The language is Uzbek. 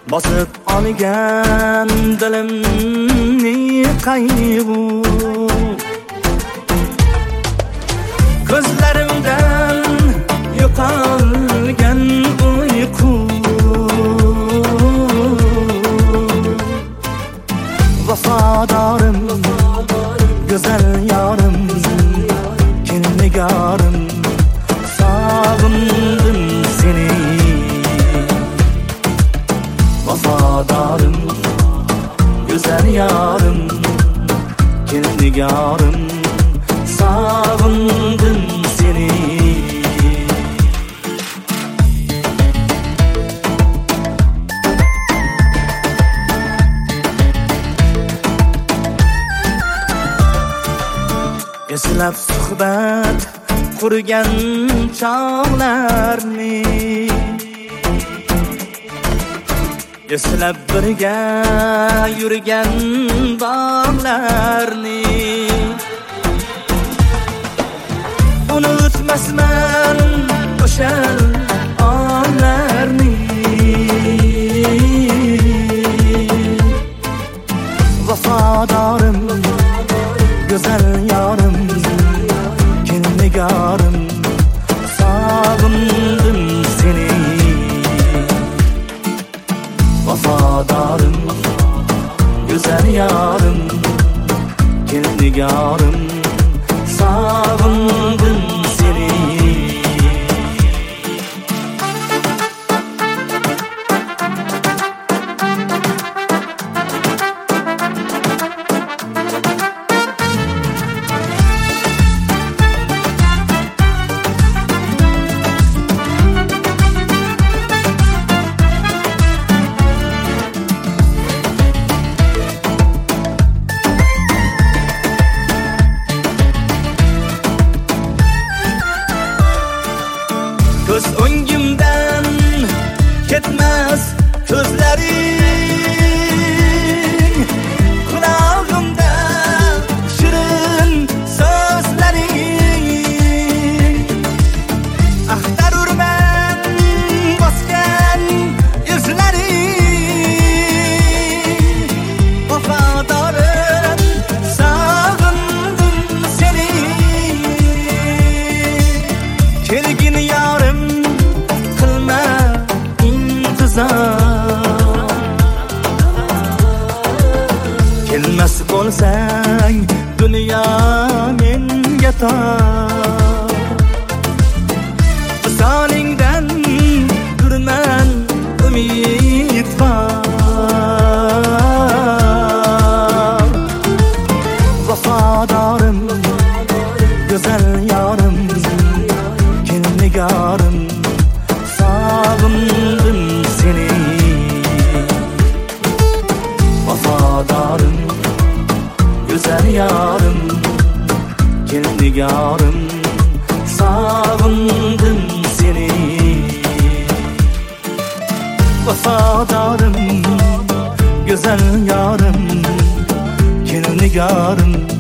bosib olgan dilimni qayg'u, ko'zlarimdan yo'qolgan uyqu, vafodorim, go'zal yorim, kelnigorim, sog'indim seni. Vafodorim, go'zal yorim, kelnigorim, sog'indim seni. Eslab suhbat qurgan chog'larni, eslab birga yurgan bog'larni, unutmasman o'sha onlarni. Vafodorim, go'zal yorim, kelnigorim, sog'indim seni. Vafodorim, go'zal yorim, kelnigorim, sog'indim seni. Ko'z o'ngimdan ketmas ko'zlaring, qulog'imda shirin so'zlaring. Axtarurman bosgan izlaring. Vafodorim, sog'indim seni. Kelgin yorim, qilma intizor. Kelmas bo'lsang dunyo menga tor. Visolingdan durman umidvor. Vafodorim, go'zal yorim, kelnigorim, sog'indim seni. Vafodorim, go'zal yorim, kelnigorim, sog'indim seni. Vafodorim, go'zal yorim, kelnigorim,